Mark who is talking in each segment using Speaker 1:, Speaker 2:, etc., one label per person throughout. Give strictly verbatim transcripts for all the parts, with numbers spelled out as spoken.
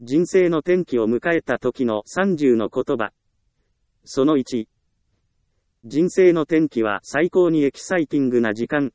Speaker 1: 人生の転機を迎えた時のさんじゅうの言葉。そのいち。人生の転機は最高にエキサイティングな時間。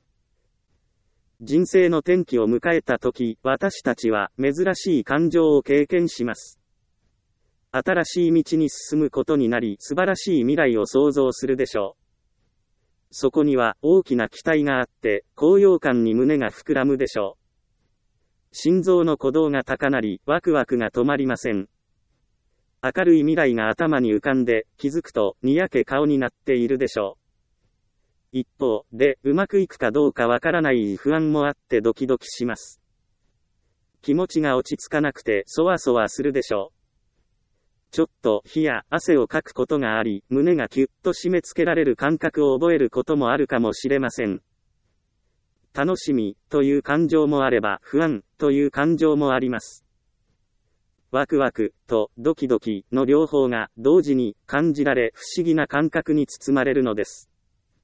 Speaker 1: 人生の転機を迎えた時、私たちは珍しい感情を経験します。新しい道に進むことになり、素晴らしい未来を想像するでしょう。そこには大きな期待があって、高揚感に胸が膨らむでしょう。心臓の鼓動が高鳴り、ワクワクが止まりません。明るい未来が頭に浮かんで、気づくと、にやけ顔になっているでしょう。一方で、うまくいくかどうかわからない不安もあってドキドキします。気持ちが落ち着かなくて、そわそわするでしょう。ちょっと火や汗をかくことがあり、胸がキュッと締め付けられる感覚を覚えることもあるかもしれません。楽しみという感情もあれば、不安という感情もあります。ワクワクとドキドキの両方が同時に感じられ、不思議な感覚に包まれるのです。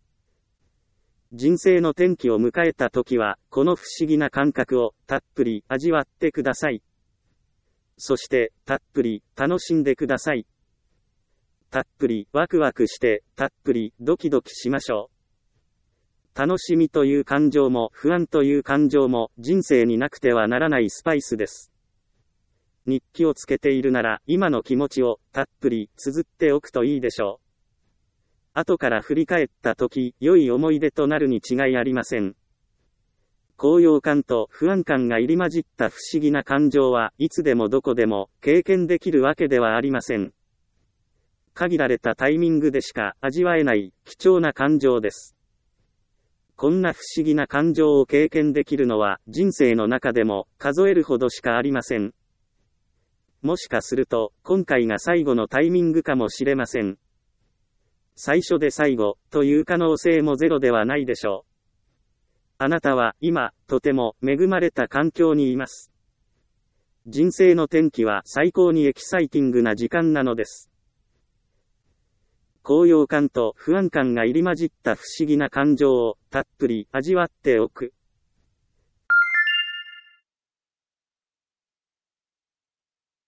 Speaker 1: 人生の転機を迎えた時は、この不思議な感覚をたっぷり味わってください。そして、たっぷり楽しんでください。たっぷりワクワクして、たっぷりドキドキしましょう。楽しみという感情も不安という感情も人生になくてはならないスパイスです。日記をつけているなら今の気持ちをたっぷり綴っておくといいでしょう。後から振り返った時、良い思い出となるに違いありません。高揚感と不安感が入り混じった不思議な感情はいつでもどこでも経験できるわけではありません。限られたタイミングでしか味わえない貴重な感情です。こんな不思議な感情を経験できるのは人生の中でも数えるほどしかありません。もしかすると今回が最後のタイミングかもしれません。最初で最後という可能性もゼロではないでしょう。あなたは今とても恵まれた環境にいます。人生の転機は最高にエキサイティングな時間なのです。高揚感と不安感が入り混じった不思議な感情をたっぷり味わっておく。